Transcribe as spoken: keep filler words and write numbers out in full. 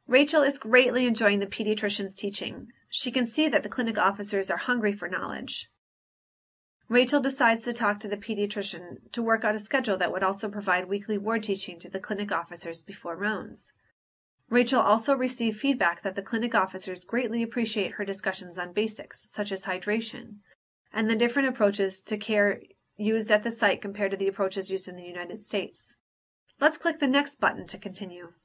Rachel is greatly enjoying the pediatrician's teaching. She can see that the clinic officers are hungry for knowledge. Rachel decides to talk to the pediatrician to work out a schedule that would also provide weekly ward teaching to the clinic officers before rounds. Rachel also received feedback that the clinic officers greatly appreciate her discussions on basics, such as hydration, and the different approaches to care used at the site compared to the approaches used in the United States. Let's click the next button to continue.